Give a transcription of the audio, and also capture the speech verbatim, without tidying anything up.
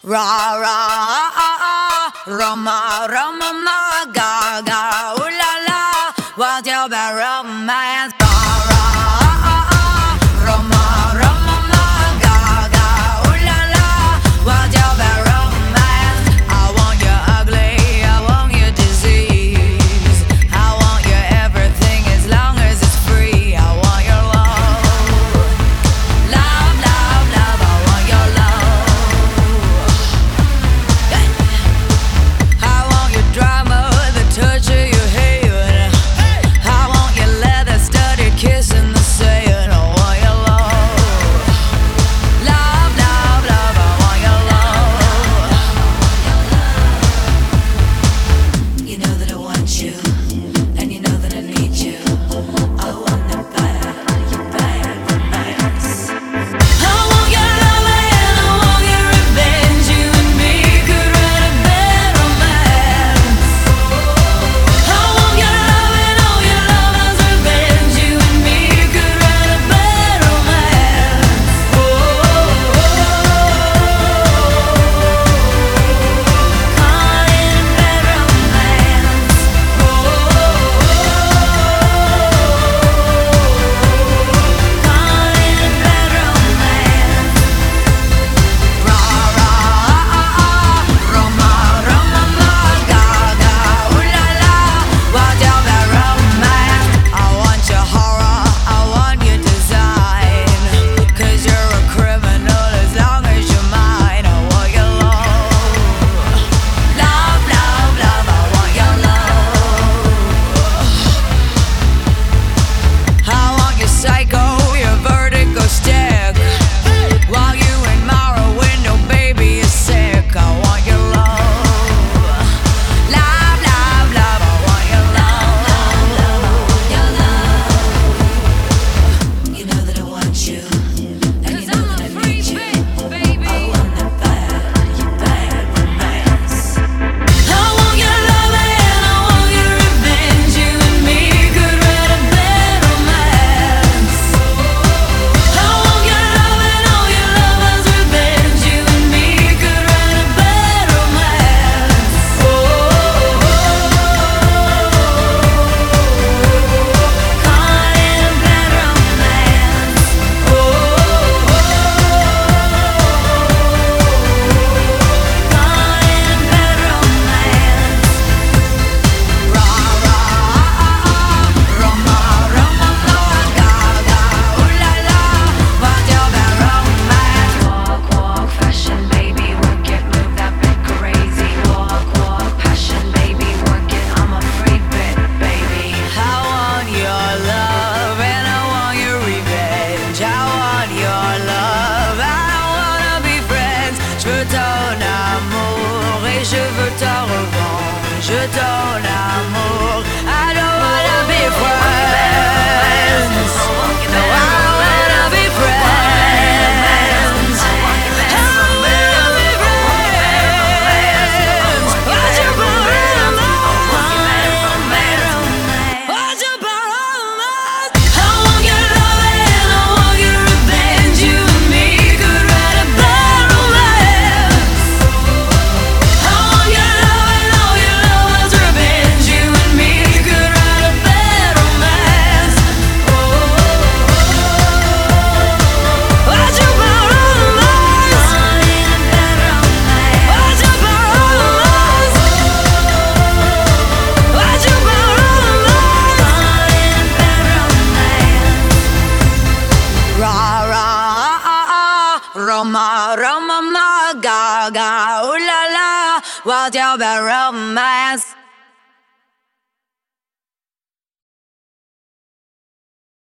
Ra ra Roma Roma ma ga ga ooh la la, what's your bad romance? Ra ra Roma Roma ma ga ga ooh la la, what's your bad romance? I want you ugly, I want you disease, I want you everything as long as it's free. I want your love, love, love, love. I want your love. I want your drama, the touch of your hair. I want your leather-studded kiss in the sand. I want your love, love, love, love. I want your love. You know that I want you, and you know that I need you. I want that bad, your bad romance. I want your love and I want your revenge. You and me could write a bad romance. I want your love and all your lovers' revenge. You and me could write a bad romance. Oh, caught in a bad romance. Oh, caught in a bad romance. Ra ra Roma Roma ma ga ga ooh la la, what's your bad romance? I want your horror, I want your design, 'cause you're a criminal as long as you're mine. I want your love, love, love, love. I want your love. I want your psycho, your vertigo stick, while you admire a window, baby, you're sick. I want your love, love, love, love. I want your love, your love. You know that I want you, and you know that I need you. I want that bad, your bad romance. I want your love and I want your revenge. You and me could write a bad romance. I want your love and all your lovers' revenge. You and me could write a bad romance. Oh, caught in a bad romance. Oh, caught in a bad romance. Ra ra Roma Roma ma ga ga ooh la la, what's your bad romance? Walk walk fashion, baby, work it, move that bit crazy. Walk walk passion, baby, work it. I'm a freak bit, baby. I want your love and I want your revenge. I want your love, I wanna be friends. Je veux ton amour et je veux ta revanche. Je ton amour, I don't wanna be friends. No, I wanna be friends. I wanna be friends. What's your bad romance? What's your bad romance? I want your love and I want your revenge. You and me could write a bad romance. I want your love and all your lovers' revenge. You and me could write a bad romance. Oh, what's your bad romance? Caught in a bad romance. What's your bad romance? What's your bad romance? Caught in a bad romance. Ra ra Roma Roma ma ga ga ooh la la, what's your bad romance?